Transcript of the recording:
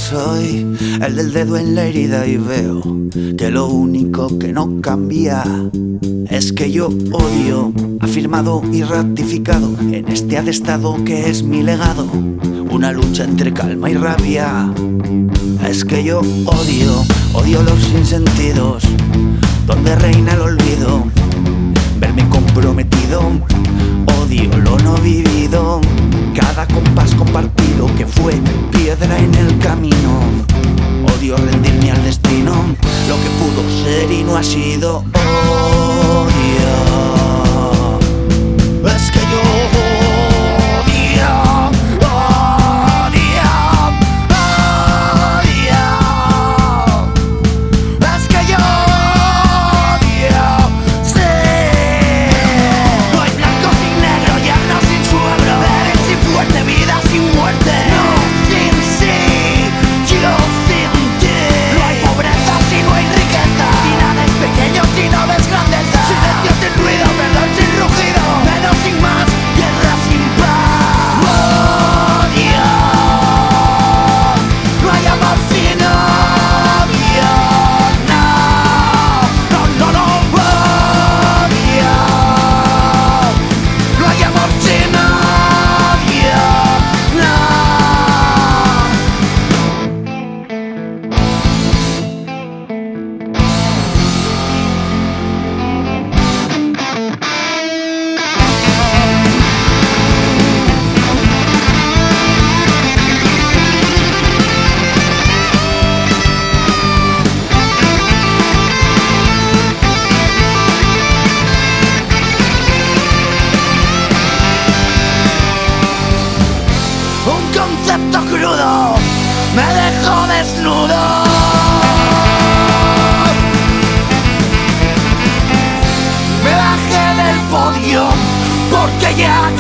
soy el del dedo en la herida y veo que lo único que no cambia es que yo odio, afirmado y ratificado en este atestado que es mi legado, una lucha entre calma y rabia. Es que yo odio los sinsentidos, donde reina el olvido, verme comprometido, odio lo no vivido, cada compás compartido que fue piedra en el camino. Odio rendirme al destino, lo que pudo ser y no ha sido. Odio, es que yo odio, odio, odio. Es que yo odio, sí. No hay blanco sin negro, llano sin suegro, débil sin fuerte, vida sin muerte. No sin sí, yo sin ti. No hay pobreza si no hay riqueza, y nada es pequeño si no ves grandeza. Silencio sin ruido, perdón sin rugido, menos sin más, guerra sin paz. Odio, no hay amor sin odio. No, no, no, no. Odio, no hay amor sin odio. No. Un concepto crudo me dejó desnudo. Me bajé del podio porque ya